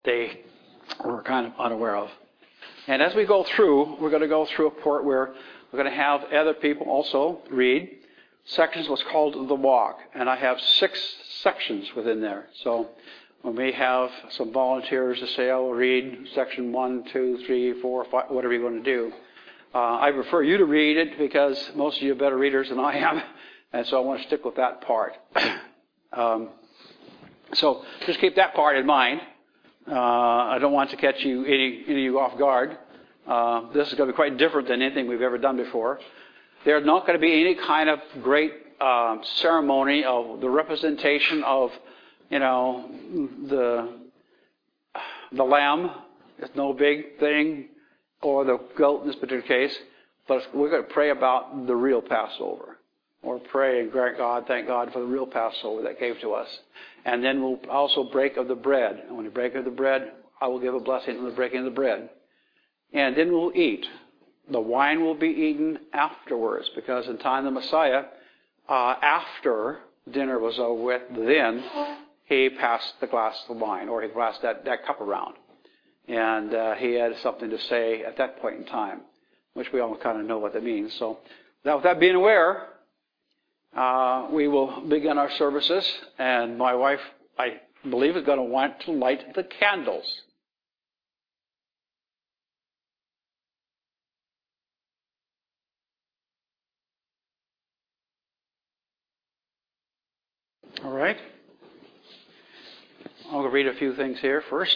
they were kind of unaware of. And as we go through, we're going to go through a part where we're going to have other people also read sections, what's called the walk. And I have 6 sections within there. So when we have some volunteers to say, I'll read section 1, 2, 3, 4, 5, whatever you're going to do. I prefer you to read it because most of you are better readers than I am. And so I want to stick with that part. So just keep that part in mind. I don't want to catch any of you off guard. This is going to be quite different than anything we've ever done before. There's not going to be any kind of great ceremony of the representation of, the lamb. It's no big thing, or the goat in this particular case. But we're going to pray about the real Passover. Or pray and thank God for the real Passover that gave to us. And then we'll also break of the bread. And when we break of the bread, I will give a blessing on the breaking of the bread. And then we'll eat. The wine will be eaten afterwards, because in time of the Messiah, after dinner was over with, then he passed the glass of wine, or he passed that cup around. And he had something to say at that point in time, which we all kind of know what that means. So with that being aware, we will begin our services, and my wife, I believe, is going to want to light the candles. All right. I'll read a few things here first.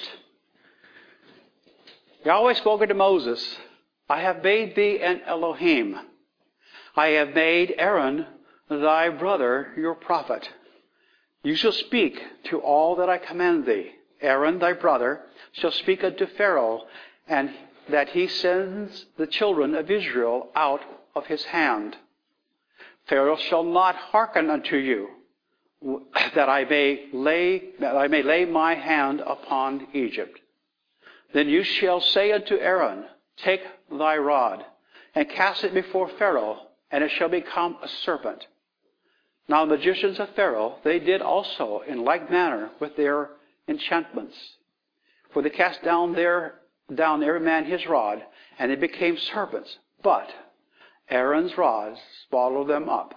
Yahweh spoke unto Moses, I have made thee an Elohim. I have made Aaron thy brother your prophet. You shall speak to all that I command thee. Aaron thy brother shall speak unto Pharaoh, and that he sends the children of Israel out of his hand. Pharaoh shall not hearken unto you, that I may lay my hand upon Egypt. Then you shall say unto Aaron, take thy rod, and cast it before Pharaoh, and it shall become a serpent. Now the magicians of Pharaoh, they did also in like manner with their enchantments. For they cast down every man his rod, and they became serpents. But Aaron's rods swallowed them up.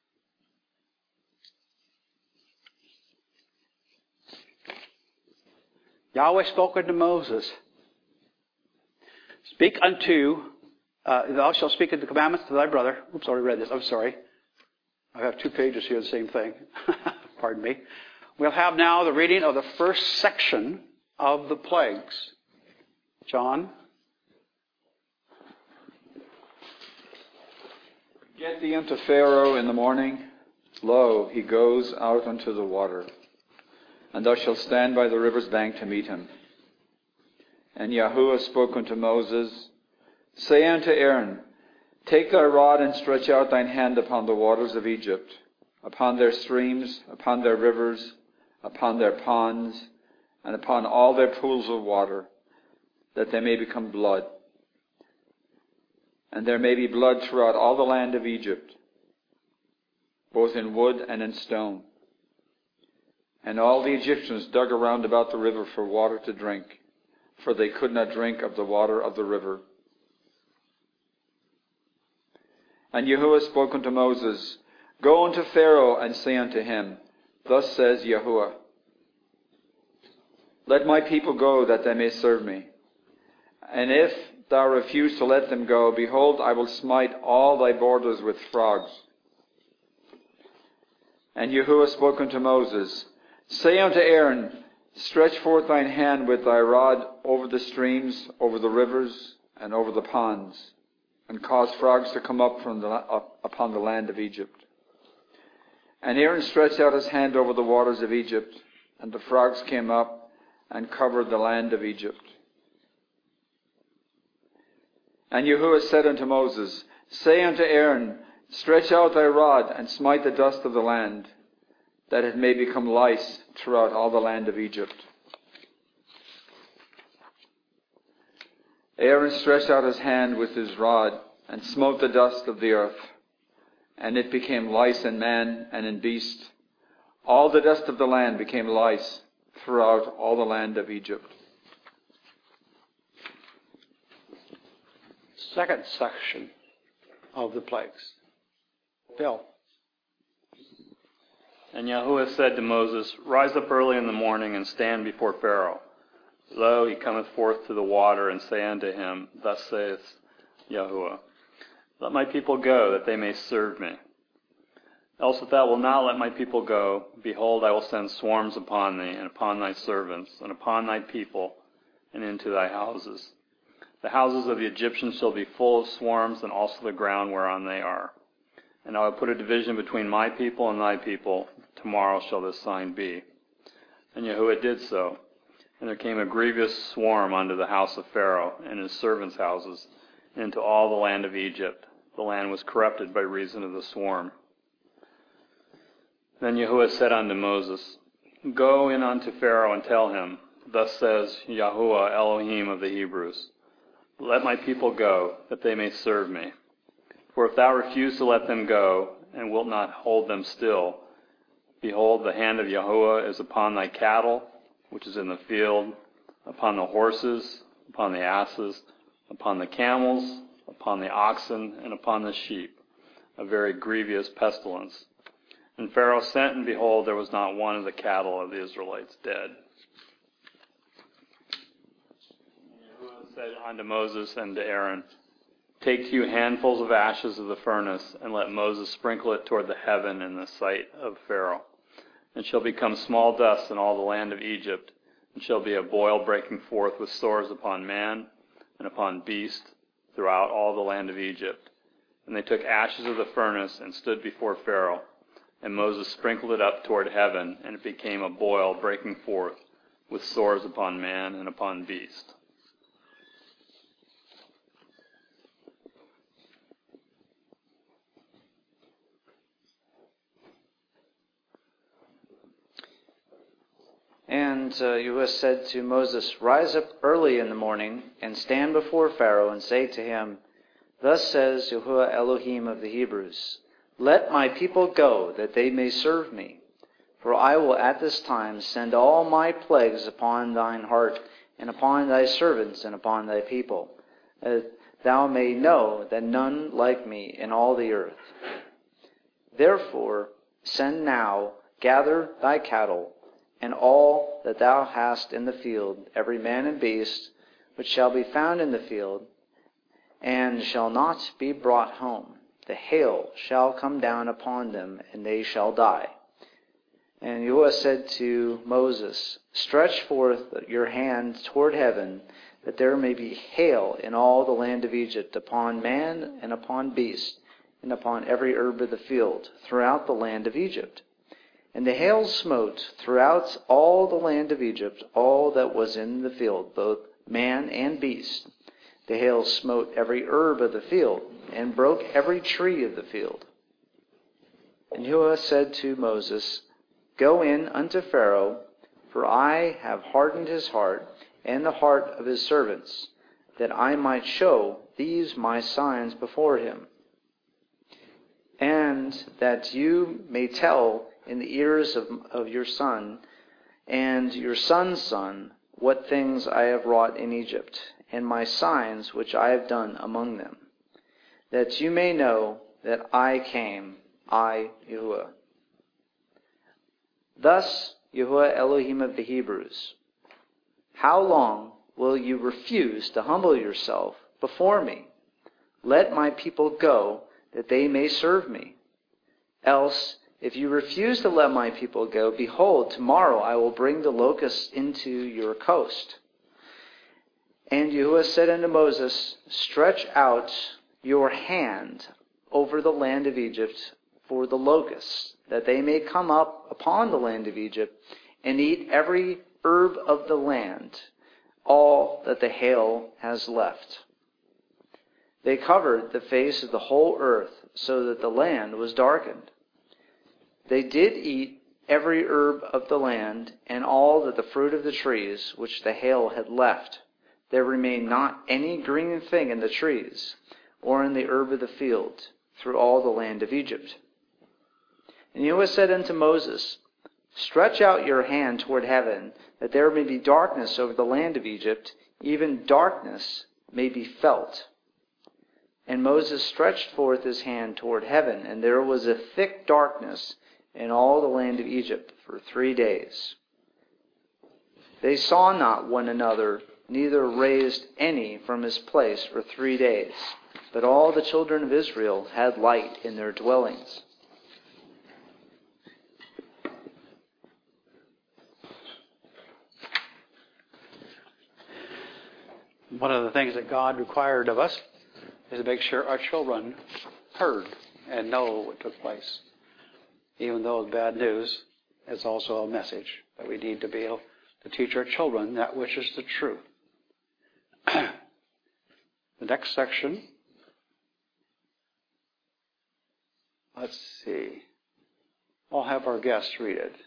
Yahweh spoke unto Moses, thou shalt speak of the commandments to thy brother. Oops, I already read this. I'm sorry. I have 2 pages here, the same thing. Pardon me. We'll have now the reading of the first section of the plagues. John. Get thee unto Pharaoh in the morning. Lo, he goes out unto the water. And thou shalt stand by the river's bank to meet him. And Yahuwah spoke unto Moses, say unto Aaron, take thy rod and stretch out thine hand upon the waters of Egypt, upon their streams, upon their rivers, upon their ponds, and upon all their pools of water, that they may become blood. And there may be blood throughout all the land of Egypt, both in wood and in stone. And all the Egyptians dug around about the river for water to drink, for they could not drink of the water of the river. And Yahuwah spoke unto Moses, go unto Pharaoh and say unto him, thus says Yahuwah, let my people go that they may serve me. And if thou refuse to let them go, behold, I will smite all thy borders with frogs. And Yahuwah spoke unto Moses, say unto Aaron, stretch forth thine hand with thy rod over the streams, over the rivers, and over the ponds, and cause frogs to come up upon the land of Egypt. And Aaron stretched out his hand over the waters of Egypt, and the frogs came up and covered the land of Egypt. And Yahuwah said unto Moses, say unto Aaron, stretch out thy rod, and smite the dust of the land, that it may become lice throughout all the land of Egypt. Aaron stretched out his hand with his rod, and smote the dust of the earth, and it became lice in man and in beast. All the dust of the land became lice throughout all the land of Egypt. second section of the plagues. Bill. And Yahuwah said to Moses, Rise up early in the morning and stand before Pharaoh. Lo, he cometh forth to the water, and say unto him, Thus saith Yahuwah, Let my people go, that they may serve me. Else if thou wilt not let my people go, behold, I will send swarms upon thee, and upon thy servants, and upon thy people, and into thy houses. The houses of the Egyptians shall be full of swarms, and also the ground whereon they are. And I will put a division between my people and thy people. Tomorrow shall this sign be. And Yahuwah did so. And there came a grievous swarm unto the house of Pharaoh, and his servants' houses, and into all the land of Egypt. The land was corrupted by reason of the swarm. Then Yahuwah said unto Moses, Go in unto Pharaoh and tell him, Thus says Yahuwah Elohim of the Hebrews, Let my people go, that they may serve me. For if thou refuse to let them go, and wilt not hold them still, behold, the hand of Yahuwah is upon thy cattle, which is in the field, upon the horses, upon the asses, upon the camels, upon the oxen, and upon the sheep, a very grievous pestilence. And Pharaoh sent, and behold, there was not one of the cattle of the Israelites dead. And Yahuwah said unto Moses and to Aaron, Take 2 handfuls of ashes of the furnace, and let Moses sprinkle it toward the heaven in the sight of Pharaoh. And shall become small dust in all the land of Egypt, and shall be a boil breaking forth with sores upon man and upon beast throughout all the land of Egypt. And they took ashes of the furnace and stood before Pharaoh. And Moses sprinkled it up toward heaven, and it became a boil breaking forth with sores upon man and upon beast. And Yahuwah said to Moses, Rise up early in the morning, and stand before Pharaoh, and say to him, Thus says Yahuwah Elohim of the Hebrews, Let my people go, that they may serve me. For I will at this time send all my plagues upon thine heart, and upon thy servants, and upon thy people, that thou may know that none like me in all the earth. Therefore send now, gather thy cattle, and all that thou hast in the field, every man and beast, which shall be found in the field, and shall not be brought home. The hail shall come down upon them, and they shall die. And Yahuwah said to Moses, Stretch forth your hand toward heaven, that there may be hail in all the land of Egypt, upon man and upon beast, and upon every herb of the field, throughout the land of Egypt. And the hail smote throughout all the land of Egypt, all that was in the field, both man and beast. The hail smote every herb of the field, and broke every tree of the field. And Yahuwah said to Moses, Go in unto Pharaoh, for I have hardened his heart, and the heart of his servants, that I might show these my signs before him, and that you may tell in the ears of your son and your son's son what things I have wrought in Egypt, and my signs which I have done among them, that you may know that I came, I, Yahuwah. Thus, Yahuwah Elohim of the Hebrews, how long will you refuse to humble yourself before me? Let my people go, that they may serve me. Else, if you refuse to let my people go, behold, tomorrow I will bring the locusts into your coast. And Yahuwah said unto Moses, Stretch out your hand over the land of Egypt for the locusts, that they may come up upon the land of Egypt, and eat every herb of the land, all that the hail has left. They covered the face of the whole earth, so that the land was darkened. They did eat every herb of the land, and all that the fruit of the trees which the hail had left. There remained not any green thing in the trees, or in the herb of the field, through all the land of Egypt. And Yahuwah said unto Moses, Stretch out your hand toward heaven, that there may be darkness over the land of Egypt, even darkness may be felt. And Moses stretched forth his hand toward heaven, and there was a thick darkness in all the land of Egypt for 3 days. They saw not one another, neither raised any from his place for 3 days. But all the children of Israel had light in their dwellings. One of the things that God required of us is to make sure our children heard and know what took place. Even though it's bad news, it's also a message that we need to be able to teach our children that which is the truth. The next section, let's see. I'll have our guests read it.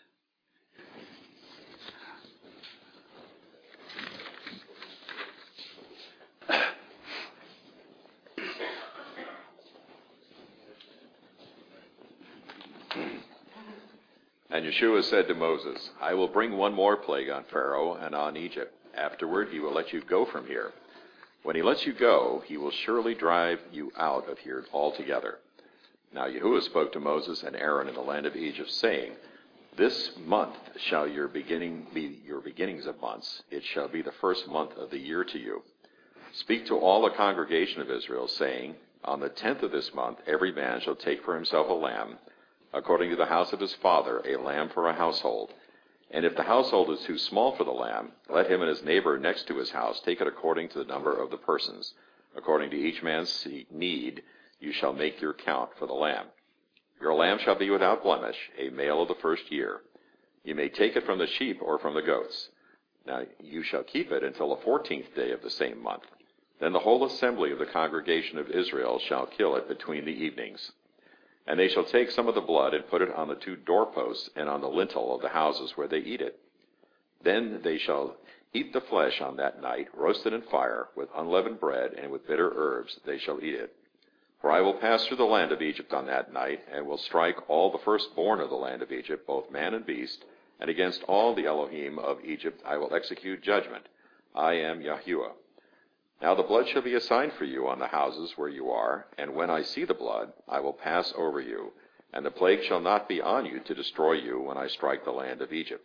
And Yeshua said to Moses, I will bring one more plague on Pharaoh and on Egypt. Afterward, he will let you go from here. When he lets you go, he will surely drive you out of here altogether. Now Yahuwah spoke to Moses and Aaron in the land of Egypt, saying, This month shall your beginning be your beginnings of months. It shall be the first month of the year to you. Speak to all the congregation of Israel, saying, On the 10th of this month, every man shall take for himself a lamb, according to the house of his father, a lamb for a household. And if the household is too small for the lamb, let him and his neighbor next to his house take it according to the number of the persons. According to each man's need, you shall make your count for the lamb. Your lamb shall be without blemish, a male of the first year. You may take it from the sheep or from the goats. Now you shall keep it until the 14th day of the same month. Then the whole assembly of the congregation of Israel shall kill it between the evenings. And they shall take some of the blood and put it on the 2 doorposts and on the lintel of the houses where they eat it. Then they shall eat the flesh on that night, roasted in fire, with unleavened bread and with bitter herbs they shall eat it. For I will pass through the land of Egypt on that night, and will strike all the firstborn of the land of Egypt, both man and beast, and against all the Elohim of Egypt I will execute judgment. I am Yahuwah. Now the blood shall be a sign for you on the houses where you are, and when I see the blood, I will pass over you, and the plague shall not be on you to destroy you when I strike the land of Egypt.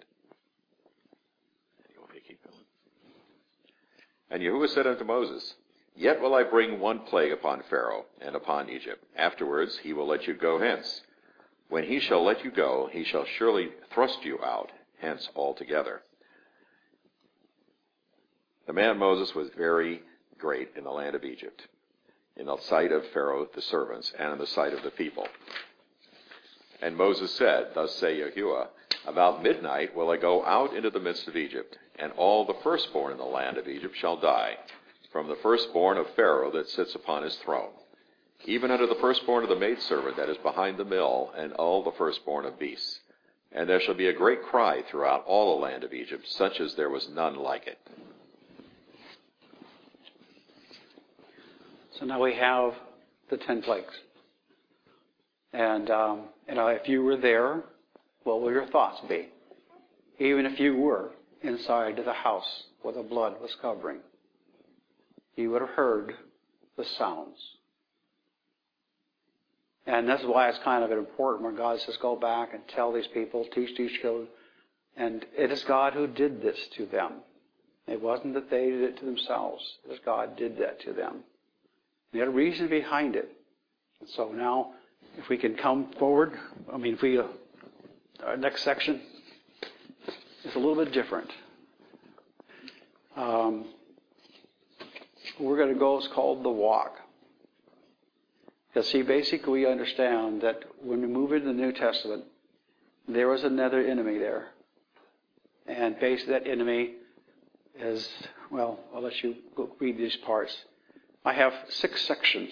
You want me to keep going? And Yahuwah said unto Moses, Yet will I bring one plague upon Pharaoh and upon Egypt. Afterwards he will let you go hence. When he shall let you go, he shall surely thrust you out hence altogether. The man Moses was very great in the land of Egypt, in the sight of Pharaoh the servants, and in the sight of the people. And Moses said, Thus say Yahuwah, About midnight will I go out into the midst of Egypt, and all the firstborn in the land of Egypt shall die, from the firstborn of Pharaoh that sits upon his throne, even unto the firstborn of the maidservant that is behind the mill, and all the firstborn of beasts. And there shall be a great cry throughout all the land of Egypt, such as there was none like it. So now we have the 10 plagues. And, if you were there, what will your thoughts be? Even if you were inside the house where the blood was covering, you would have heard the sounds. And that's why it's kind of important when God says, go back and tell these people, teach these children. And it is God who did this to them. It wasn't that they did it to themselves. It was God did that to them. They had a reason behind it. And so now, if we can come forward, our next section is a little bit different. We're going to go, it's called the walk. Because see, basically we understand that when we move into the New Testament, there was another enemy there. And basically that enemy is, I'll let you go read these parts. I have 6 sections.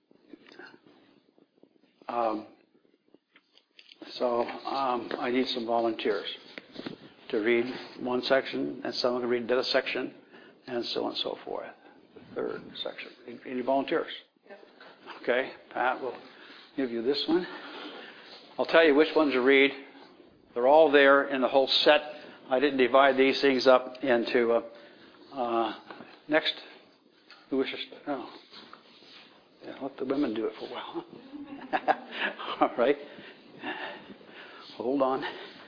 I need some volunteers to read one section, and someone can read the other section, and so on and so forth. The 3rd section. Any volunteers? Okay, Pat will give you this one. I'll tell you which ones to read. They're all there in the whole set. I didn't divide these things up into next. Who wishes? Oh, yeah. let the women do it for a while. Huh? All right. Hold on.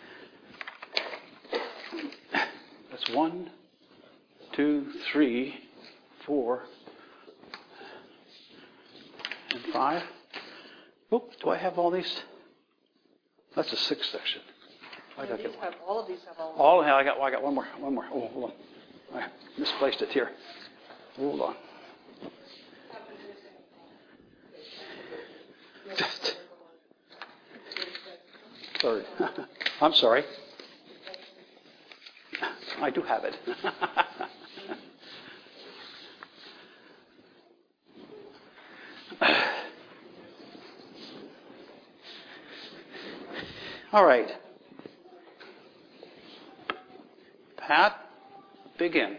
That's 1, 2, 3, 4, and 5. Oh, do I have all these? That's the 6th section. All of these have all. All I got one more. Oh, hold on. I misplaced it here. Hold on. Sorry. I'm sorry. I do have it. All right. Pat, begin.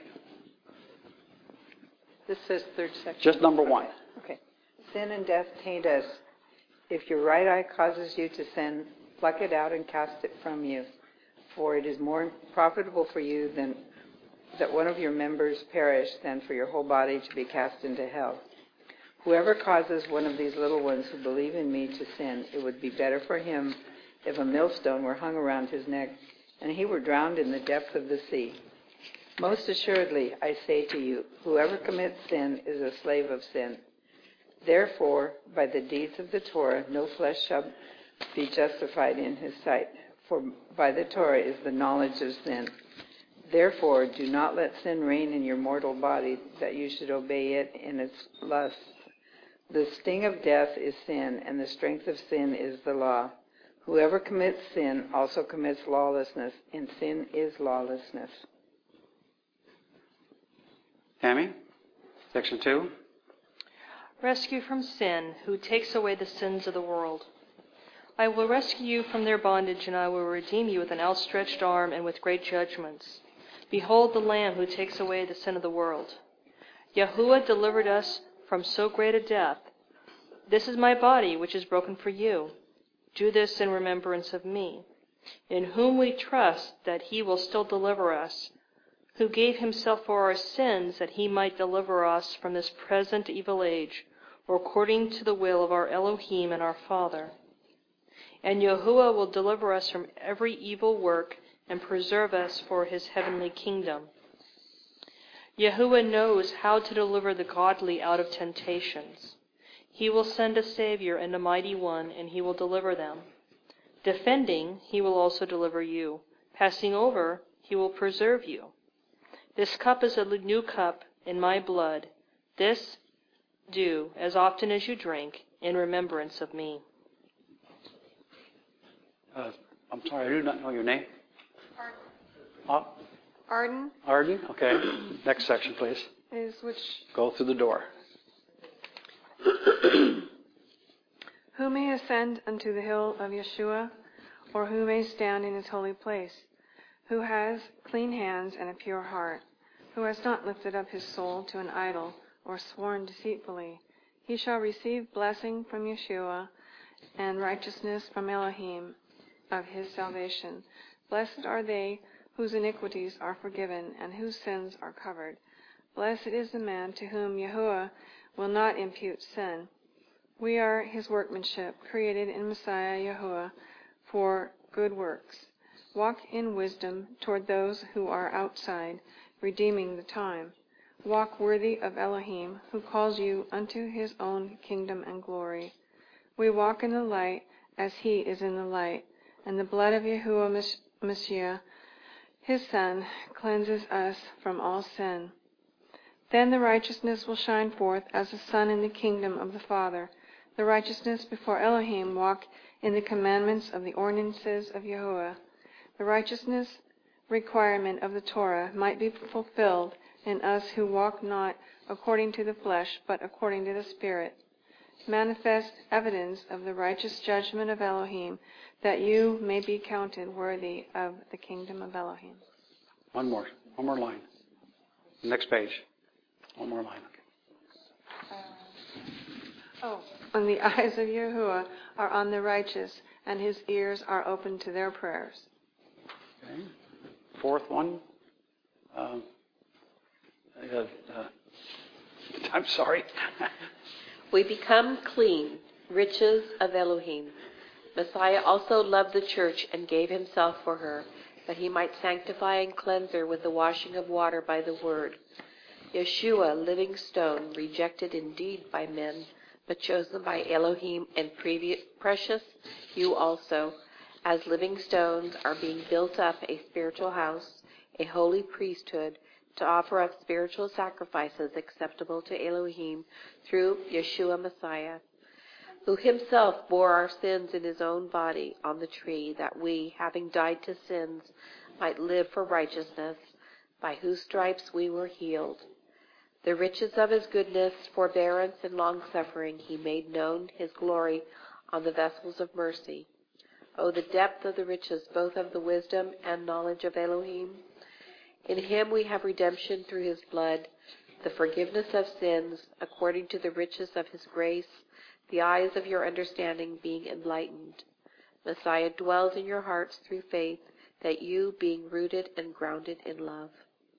This says third section. Just number 1. Okay. Sin and death taint us. If your right eye causes you to sin, pluck it out and cast it from you. For it is more profitable for you than that one of your members perish than for your whole body to be cast into hell. Whoever causes one of these little ones who believe in me to sin, it would be better for him if a millstone were hung around his neck and he were drowned in the depth of the sea. Most assuredly, I say to you, whoever commits sin is a slave of sin. Therefore, by the deeds of the Torah, no flesh shall be justified in his sight, for by the Torah is the knowledge of sin. Therefore, do not let sin reign in your mortal body, that you should obey it in its lusts. The sting of death is sin, and the strength of sin is the law. Whoever commits sin also commits lawlessness, and sin is lawlessness. Tammy, section 2. Rescue from sin, who takes away the sins of the world. I will rescue you from their bondage, and I will redeem you with an outstretched arm and with great judgments. Behold the Lamb who takes away the sin of the world. Yahuwah delivered us from so great a death. This is my body, which is broken for you. Do this in remembrance of me, in whom we trust that he will still deliver us, who gave himself for our sins that he might deliver us from this present evil age, according to the will of our Elohim and our Father. And Yahuwah will deliver us from every evil work and preserve us for his heavenly kingdom. Yahuwah knows how to deliver the godly out of temptations. He will send a Savior and a mighty one, and he will deliver them. Defending, he will also deliver you. Passing over, he will preserve you. This cup is a new cup in my blood. This do, as often as you drink, in remembrance of me. I'm sorry, I do not know your name. Arden Arden? Okay. Next section, please. is which, Go through the door. who may ascend unto the hill of Yeshua, or who may stand in his holy place, who has clean hands and a pure heart, who has not lifted up his soul to an idol or sworn deceitfully. He shall receive blessing from Yeshua and righteousness from Elohim of his salvation. Blessed are they whose iniquities are forgiven and whose sins are covered. Blessed is the man to whom Yahuwah will not impute sin. We are his workmanship, created in Messiah Yahuwah for good works. Walk in wisdom toward those who are outside, redeeming the time. Walk worthy of Elohim, who calls you unto his own kingdom and glory. We walk in the light as he is in the light, and the blood of Yahuwah Mashiach, his Son, cleanses us from all sin. Then the righteousness will shine forth as the sun in the kingdom of the Father. The righteousness before Elohim walk in the commandments of the ordinances of Yahuwah. The righteousness requirement of the Torah might be fulfilled in us who walk not according to the flesh, but according to the Spirit. Manifest evidence of the righteous judgment of Elohim, that you may be counted worthy of the kingdom of Elohim. One more line. Next page. One more line. And the eyes of Yahuwah are on the righteous, and his ears are open to their prayers. Okay. Fourth one. I'm sorry. We become clean, riches of Elohim. Messiah also loved the church and gave himself for her, that he might sanctify and cleanse her with the washing of water by the word. Yeshua, living stone, rejected indeed by men, but chosen by Elohim and precious, you also, as living stones, are being built up a spiritual house, a holy priesthood, to offer up spiritual sacrifices acceptable to Elohim through Yeshua Messiah, who himself bore our sins in his own body on the tree, that we, having died to sins, might live for righteousness, by whose stripes we were healed. The riches of his goodness, forbearance, and long-suffering, he made known his glory on the vessels of mercy. O the depth of the riches, both of the wisdom and knowledge of Elohim! In him we have redemption through his blood, the forgiveness of sins, according to the riches of his grace, the eyes of your understanding being enlightened. Messiah dwells in your hearts through faith, that you, being rooted and grounded in love.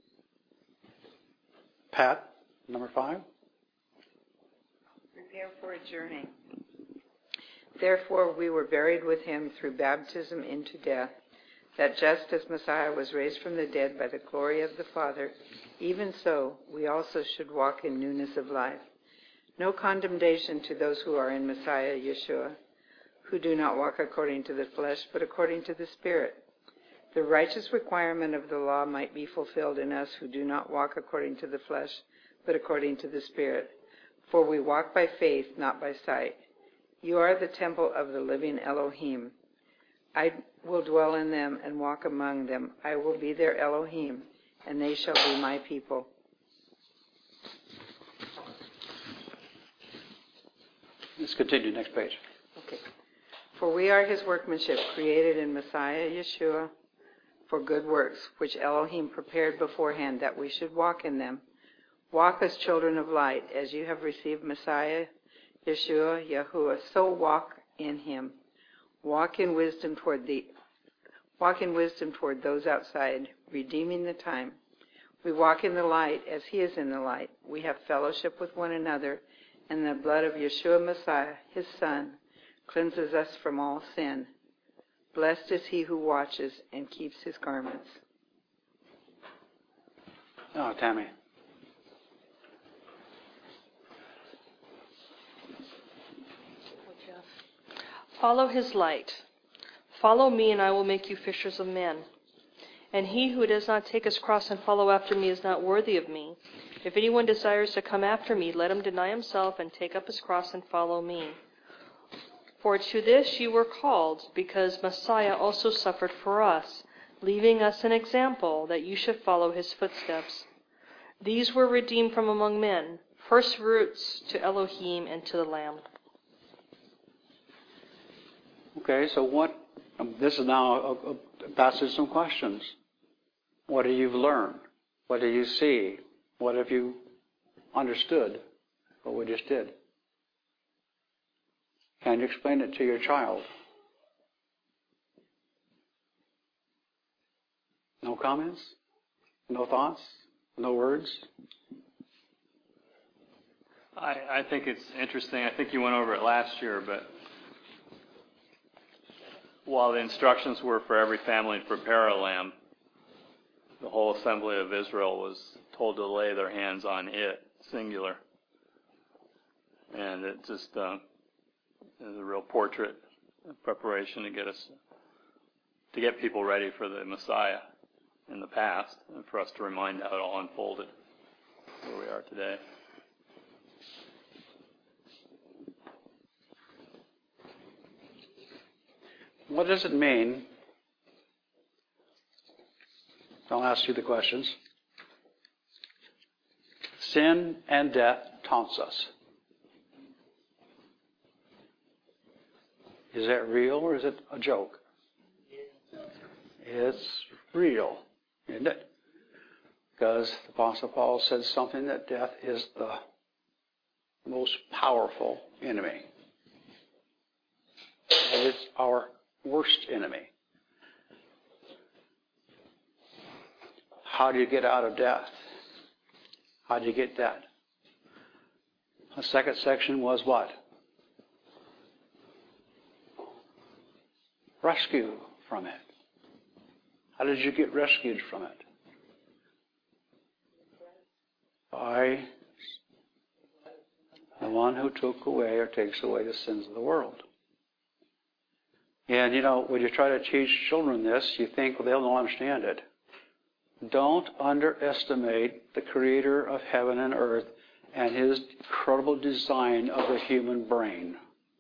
Pat, number 5. Prepare for a journey. Therefore we were buried with him through baptism into death, that just as Messiah was raised from the dead by the glory of the Father, even so we also should walk in newness of life. No condemnation to those who are in Messiah Yeshua, who do not walk according to the flesh, but according to the Spirit. The righteous requirement of the law might be fulfilled in us who do not walk according to the flesh, but according to the Spirit. For we walk by faith, not by sight. You are the temple of the living Elohim. I will dwell in them and walk among them. I will be their Elohim, and they shall be my people. Let's continue, next page. Okay. For we are his workmanship, created in Messiah Yeshua for good works, which Elohim prepared beforehand that we should walk in them. Walk as children of light, as you have received Messiah Yeshua, Yahuwah, so walk in him. Walk in wisdom toward those outside, redeeming the time. We walk in the light as he is in the light. We have fellowship with one another, and the blood of Yeshua Messiah, his Son, cleanses us from all sin. Blessed is he who watches and keeps his garments. Oh, Tammy. Follow his light. Follow me, and I will make you fishers of men. And he who does not take his cross and follow after me is not worthy of me. If anyone desires to come after me, let him deny himself and take up his cross and follow me. For to this you were called, because Messiah also suffered for us, leaving us an example that you should follow his footsteps. These were redeemed from among men, first fruits to Elohim and to the Lamb. Okay, so this is now a passage of some questions. What have you learned? What do you see? What have you understood? What we just did? Can you explain it to your child? No comments? No thoughts? No words? I think it's interesting. I think you went over it last year, but while the instructions were for every family to prepare a lamb, the whole assembly of Israel was told to lay their hands on it, singular. And it just is a real portrait of preparation to get people ready for the Messiah in the past, and for us to remind how it all unfolded where we are today. What does it mean? I'll ask you the questions. Sin and death taunts us. Is that real or is it a joke? It's real, isn't it? Because the Apostle Paul said something that death is the most powerful enemy. And it's our worst enemy. How do you get out of death? How do you get that The second section was what? Rescue from it. How did you get rescued from it? By the one who took away or takes away the sins of the world. And when you try to teach children this, you think, well, they'll not understand it. Don't underestimate the Creator of heaven and earth and His incredible design of the human brain.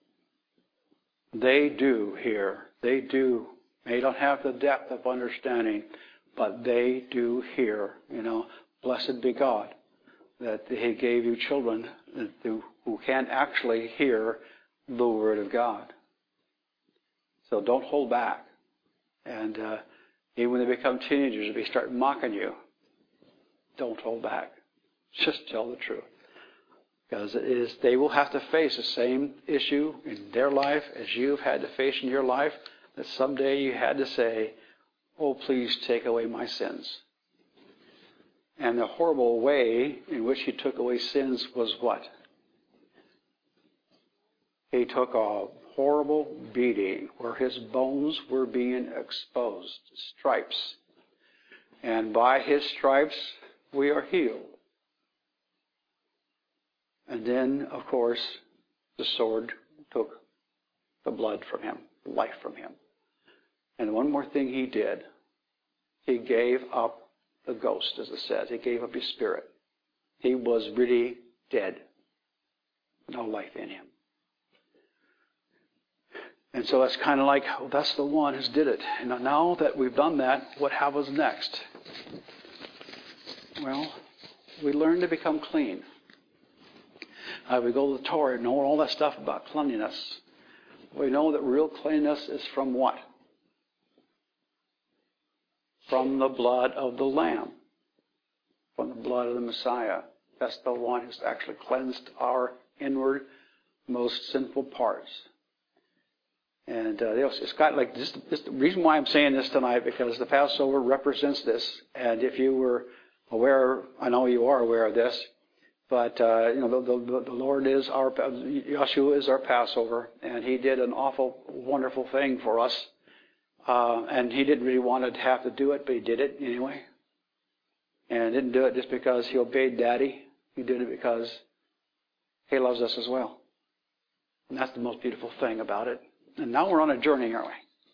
They do hear. They do. They don't have the depth of understanding, but they do hear. Blessed be God that He gave you children who can actually hear the Word of God. So don't hold back. And even when they become teenagers, if they start mocking you, don't hold back. Just tell the truth. Because they will have to face the same issue in their life as you've had to face in your life, that someday you had to say, oh, please take away my sins. And the horrible way in which He took away sins was what? He took a horrible beating where His bones were being exposed, stripes. And by His stripes, we are healed. And then, of course, the sword took the blood from Him, life from Him. And one more thing He did. He gave up the ghost, as it says. He gave up His spirit. He was really dead. No life in Him. And so it's kind of like, well, that's the one who did it. And now that we've done that, what happens next? Well, we learn to become clean. We go to the Torah and know all that stuff about cleanliness. We know that real cleanliness is from what? From the blood of the Lamb. From the blood of the Messiah. That's the one who's actually cleansed our inward, most sinful parts. And it's got like this. The reason why I'm saying this tonight, because the Passover represents this. And if you were aware, I know you are aware of this, but the Lord is Yeshua is our Passover, and He did an awful, wonderful thing for us. And He didn't really want to have to do it, but He did it anyway. And didn't do it just because He obeyed Daddy. He did it because He loves us as well. And that's the most beautiful thing about it. And now we're on a journey, aren't we?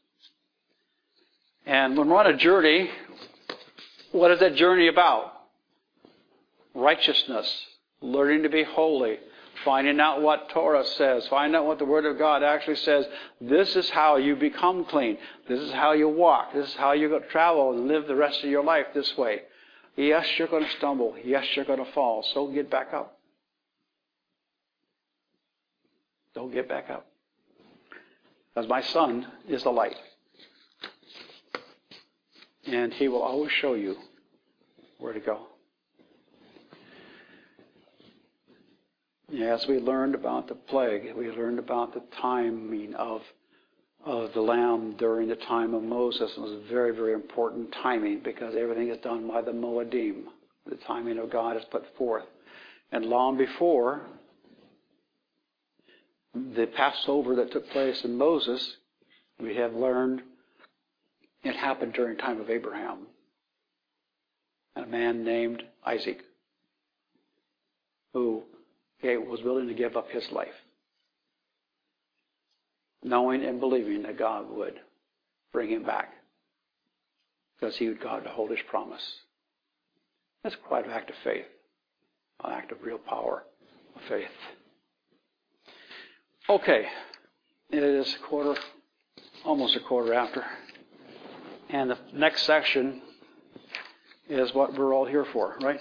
And when we're on a journey, what is that journey about? Righteousness. Learning to be holy. Finding out what Torah says. Finding out what the Word of God actually says. This is how you become clean. This is how you walk. This is how you're going to travel and live the rest of your life this way. Yes, you're going to stumble. Yes, you're going to fall. So get back up. Don't get back up. Because my Son is the light. And He will always show you where to go. Yes, we learned about the plague. We learned about the timing of the lamb during the time of Moses. It was very, very important timing because everything is done by the Moedim. The timing of God is put forth. And long before the Passover that took place in Moses, we have learned it happened during the time of Abraham. And a man named Isaac, who was willing to give up his life, knowing and believing that God would bring him back, because He would God to hold His promise. That's quite an act of faith, an act of real power of faith. Okay, it is almost a quarter after. And the next section is what we're all here for, right?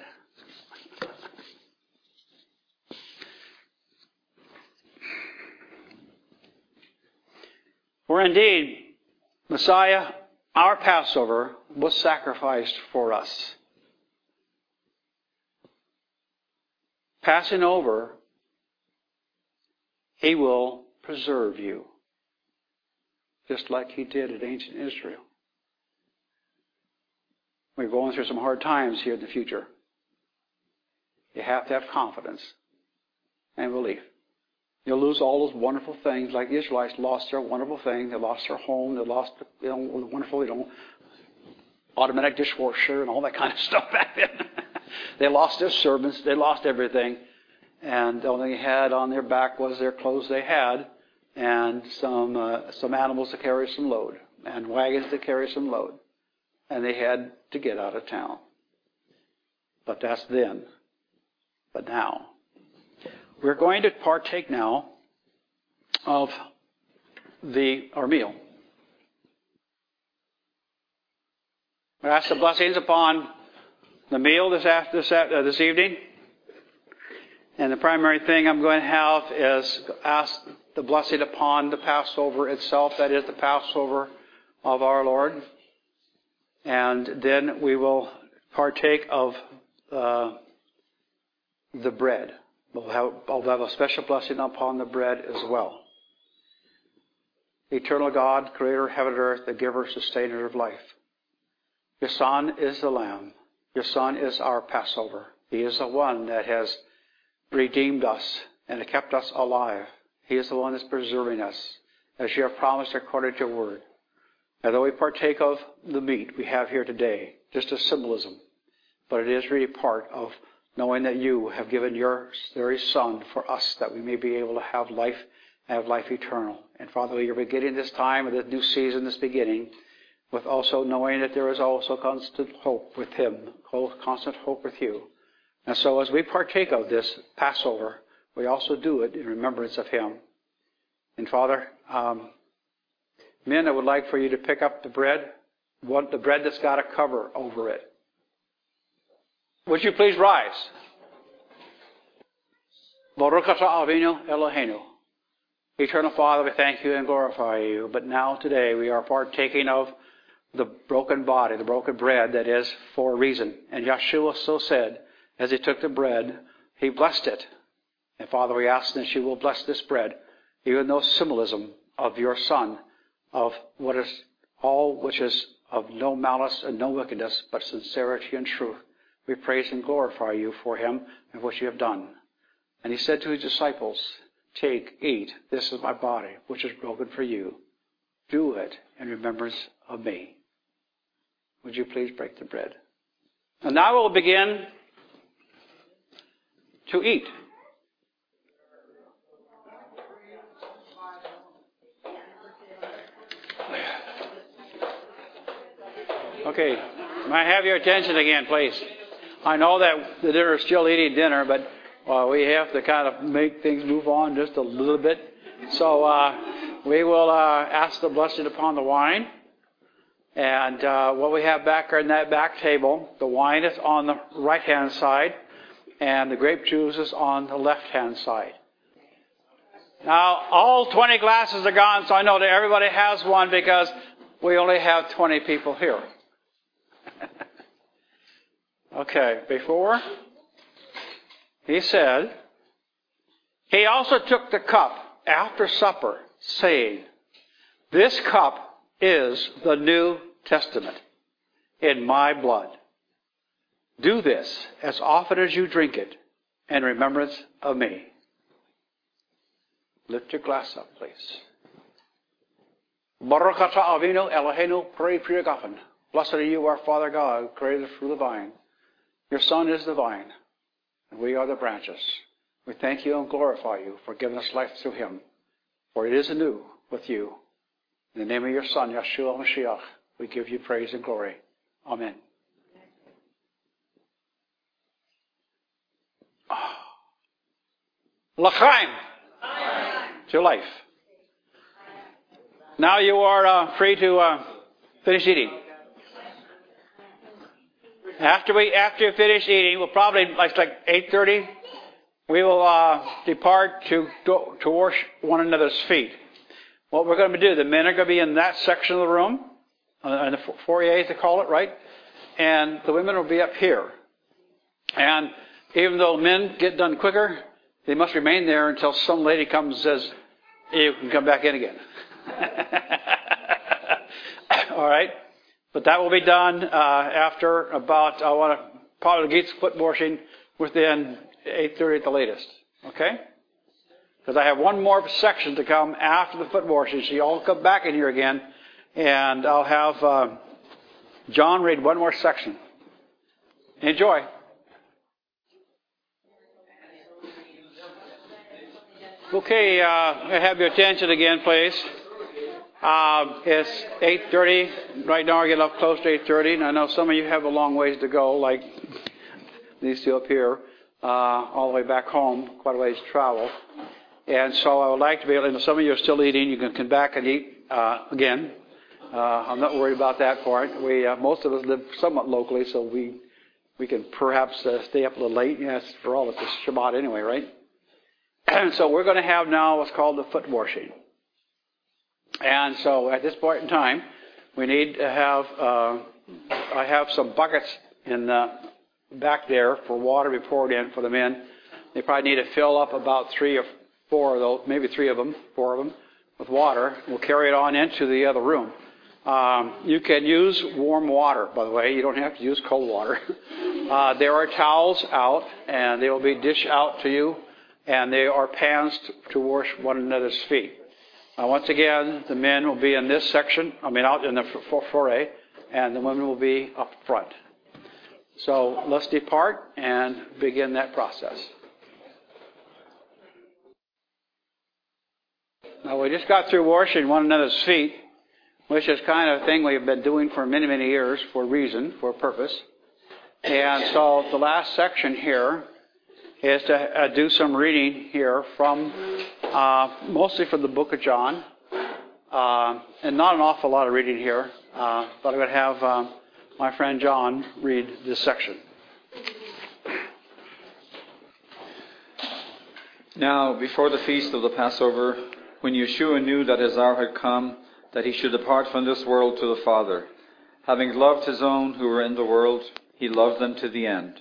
For indeed, Messiah, our Passover, was sacrificed for us. Passing over, He will preserve you, just like He did in ancient Israel. We're going through some hard times here in the future. You have to have confidence and will leave. You'll lose all those wonderful things, like the Israelites lost their wonderful thing. They lost their home. They lost, wonderful, automatic dishwasher and all that kind of stuff back then. They lost their servants. They lost everything. And the only thing they had on their back was their clothes they had, and some animals to carry some load, and wagons to carry some load. And they had to get out of town. But that's then. But now, we're going to partake now of our meal. I ask the blessings upon the meal this evening. And the primary thing I'm going to have is ask the blessing upon the Passover itself, that is the Passover of our Lord. And then we will partake of the bread. I'll have a special blessing upon the bread as well. Eternal God, creator of heaven and earth, the giver, sustainer of life. Your Son is the Lamb. Your Son is our Passover. He is the one that has redeemed us and kept us alive. He is the one that's preserving us, as you have promised according to your word. Although we partake of the meat we have here today, just a symbolism, but it is really part of knowing that you have given your very Son for us, that we may be able to have life eternal. And Father, you're beginning this time, this new season, this beginning, with also knowing that there is also constant hope with Him, constant hope with you. And so as we partake of this Passover, we also do it in remembrance of Him. And Father, men, I would like for you to pick up the bread that's got a cover over it. Would you please rise? Baruch atah Avinu Eloheinu. Eternal Father, we thank you and glorify you. But now, today, we are partaking of the broken body, the broken bread that is for a reason. And Yeshua so said, as he took the bread, he blessed it. And Father, we ask that you will bless this bread, even though symbolism of your Son, of what is all which is of no malice and no wickedness, but sincerity and truth. We praise and glorify you for him and what you have done. And he said to his disciples, take, eat, this is my body, which is broken for you. Do it in remembrance of me. Would you please break the bread? And now we'll begin to eat. Okay, may I have your attention again, please? I know that the dinner is still eating dinner, but we have to kind of make things move on just a little bit. So we will ask the blessing upon the wine. And what we have back in that back table, the wine is on the right-hand side, and the grape juice is on the left-hand side. Now, all 20 glasses are gone, so I know that everybody has one because we only have 20 people here. Okay, before he said, he also took the cup after supper, saying, this cup is the New Testament in my blood. Do this as often as you drink it in remembrance of me. Lift your glass up, please. Baruch atah Avinu Eloheinu Peri Gafen. Blessed are you, our Father God, creator through the vine. Your Son is the vine, and we are the branches. We thank you and glorify you for giving us life through him. For it is anew with you. In the name of your Son, Yeshua Mashiach, we give you praise and glory. Amen. L'chaim. To life. Now you are free to finish eating. After you finish eating, we'll probably, like 8:30, we will depart to wash one another's feet. What we're going to do, the men are going to be in that section of the room, in the foyer, they call it, right? And the women will be up here. And even though men get done quicker, they must remain there until some lady comes and says, you can come back in again. All right? But that will be done after about, I want to probably get foot washing within 8:30 at the latest. Okay? because I have one more section to come after the foot washing. So you all come back in here again, and I'll have John read one more section. Enjoy. Okay, I have your attention again, please. It's 8:30. Right now, I get up close to 8:30, and I know some of you have a long ways to go, like these two up here, all the way back home, quite a ways to travel. And so I would like to be able, and some of you are still eating, you can come back and eat again. I'm not worried about that part. Most of us live somewhat locally, so we can perhaps stay up a little late. Yes, for all of us, it's Shabbat anyway, right? And so we're going to have now what's called the foot washing. And so at this point in time, we need to have, I have some buckets in the back there for water to be poured in for the men. They probably need to fill up about 3 or 4 of those, maybe 4 of them, with water. We'll carry it on into the other room. You can use warm water, by the way. You don't have to use cold water. There are towels out, and they will be dished out to you, and they are pans to wash one another's feet. Once again, the men will be in this section, out in the foyer, and the women will be up front. So let's depart and begin that process. Now, we just got through washing one another's feet, which is kind of a thing we've been doing for many, many years for a reason, for a purpose. And so the last section here is to do some reading here from, mostly from the book of John, and not an awful lot of reading here, but I'm going to have my friend John read this section. Now, before the feast of the Passover, when Yeshua knew that his hour had come, that he should depart from this world to the Father, having loved his own who were in the world, he loved them to the end.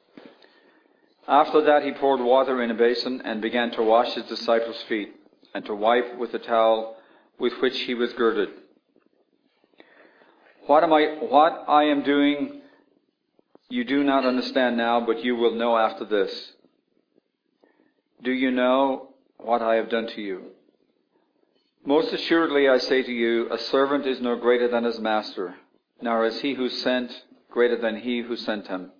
After that, he poured water in a basin and began to wash his disciples' feet and to wipe with the towel with which he was girded. What I am doing, you do not understand now, but you will know after this. Do you know what I have done to you? Most assuredly, I say to you, a servant is no greater than his master, nor is he who sent greater than he who sent him.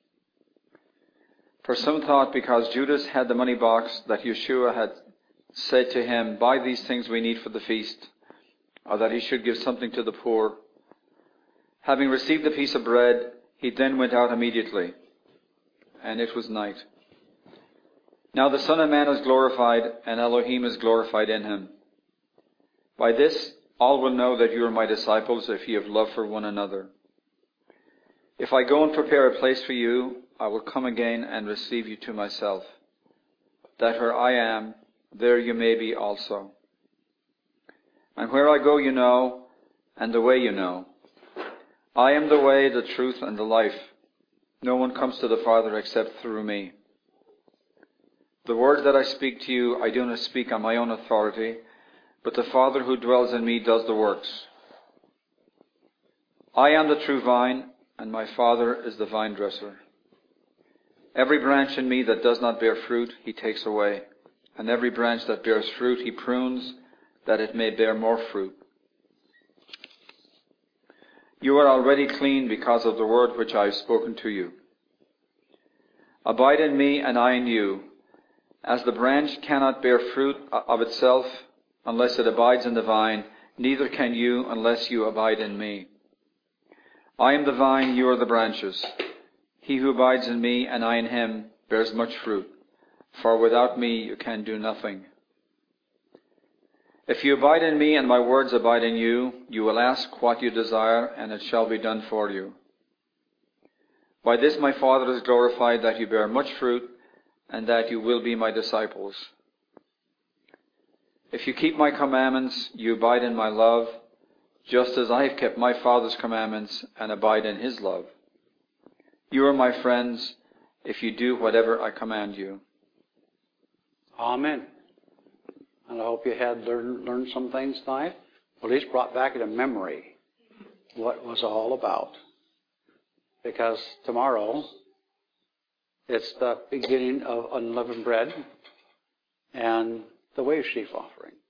For some thought, because Judas had the money box, that Yeshua had said to him, buy these things we need for the feast, or that he should give something to the poor. Having received a piece of bread, he then went out immediately, and it was night. Now the Son of Man is glorified, and Elohim is glorified in him. By this all will know that you are my disciples, if you have love for one another. If I go and prepare a place for you, I will come again and receive you to myself, that where I am, there you may be also. And where I go you know, and the way you know. I am the way, the truth, and the life. No one comes to the Father except through me. The words that I speak to you, I do not speak on my own authority, but the Father who dwells in me does the works. I am the true vine, and my Father is the vine dresser. Every branch in me that does not bear fruit, he takes away. And every branch that bears fruit, he prunes, that it may bear more fruit. You are already clean because of the word which I have spoken to you. Abide in me, and I in you. As the branch cannot bear fruit of itself unless it abides in the vine, neither can you unless you abide in me. I am the vine, you are the branches. He who abides in me and I in him bears much fruit, for without me you can do nothing. If you abide in me and my words abide in you, you will ask what you desire, and it shall be done for you. By this my Father is glorified, that you bear much fruit, and that you will be my disciples. If you keep my commandments, you abide in my love, just as I have kept my Father's commandments and abide in his love. You are my friends if you do whatever I command you. Amen. And I hope you had learned some things tonight, or at least brought back into memory what it was all about. Because tomorrow, it's the beginning of unleavened bread, and the wave sheaf offering.